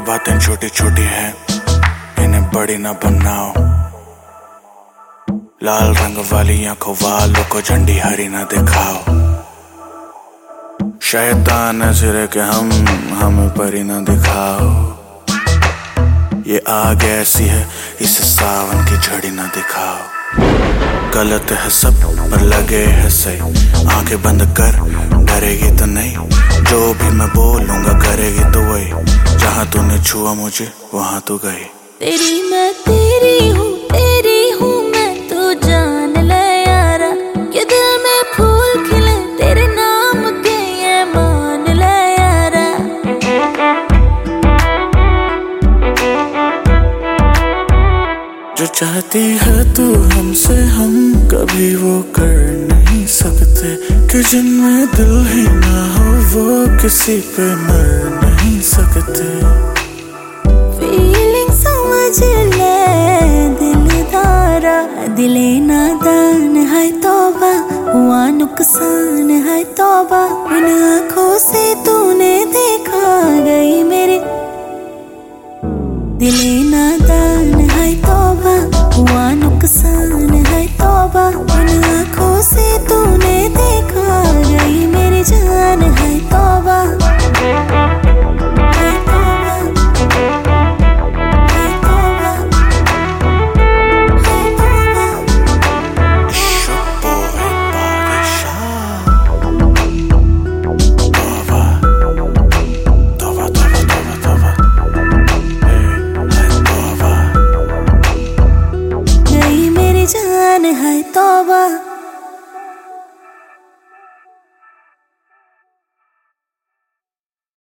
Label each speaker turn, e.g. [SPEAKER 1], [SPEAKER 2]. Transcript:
[SPEAKER 1] बातें छोटी छोटी हैं, इन्हें बड़ी ना बनाओ। लाल रंग वाली आंखों वालों को झंडी हरी ना दिखाओ। शैतान है सिरे के हम, हमें परी ना दिखाओ। ये आग ऐसी है, इसे सावन की झड़ी ना दिखाओ। गलत है सब पर लगे है सही, आंखें बंद कर डरेगी तो नहीं। जो भी मैं बोलूंगा करेगी तो वही, जहां तूने छुआ मुझे वहां तू गई।
[SPEAKER 2] तेरी मैं तेरी हूँ मैं, तू जान ले यारा। कि दिल में फूल खिले तेरे नाम के, ये मान ले यारा।
[SPEAKER 1] जो चाहती है तू हमसे, हम कभी वो कर नहीं सकते। कि जिनमें दिल ही ना हो वो किसी पे मर नहीं सकते।
[SPEAKER 2] फीलिंग समझ ले दिलदारा, दिले नादान है तौबा, हुआ नुकसान है तौबा। उन आँखों से तूने देखा गई मेरे, दिले नादान है तौबा, हुआ नुकसान है तौबा। उन आँखों से